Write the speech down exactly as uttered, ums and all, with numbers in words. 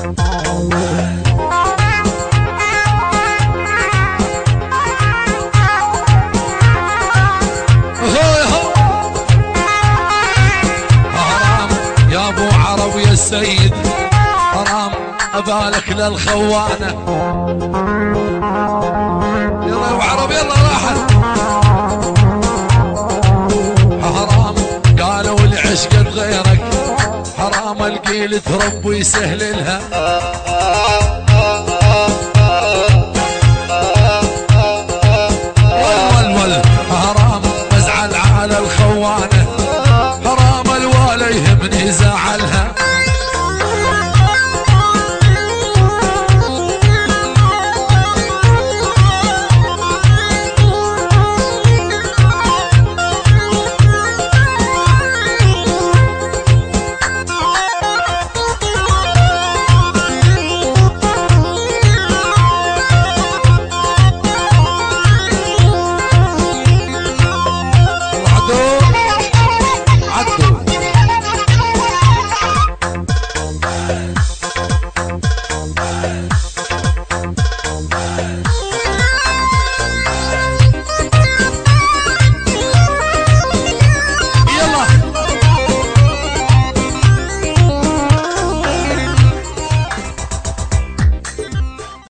السيد حرام أبالك للخوانة. يلا يا ابو عرب يلا راحت. حرام قالوا العشق بغيرك، حرام القيل تربي يسهل لها.